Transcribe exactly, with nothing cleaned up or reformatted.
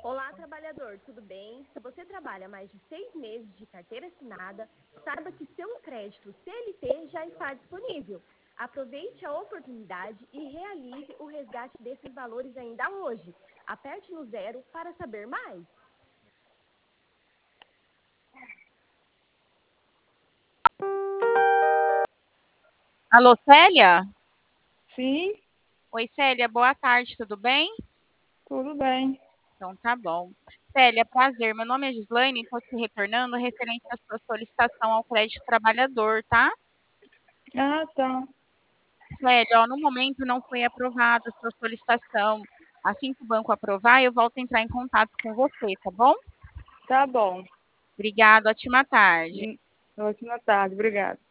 Olá, trabalhador, tudo bem? Se você trabalha mais de seis meses de carteira assinada, saiba que seu crédito C L T já está disponível. Aproveite a oportunidade e realize o resgate desses valores ainda hoje. Aperte no zero para saber mais. Alô, Célia? Sim, Oi, Célia, boa tarde, tudo bem? tudo bem. Então tá bom. Célia, prazer, meu nome é Gislaine, estou te retornando referente à sua solicitação ao crédito trabalhador, tá? Ah, tá. Célia, ó, no momento não foi aprovada a sua solicitação. Assim que o banco aprovar, eu volto a entrar em contato com você, tá bom? Tá bom. Obrigada, ótima tarde. Hum, Ótima tarde, obrigada.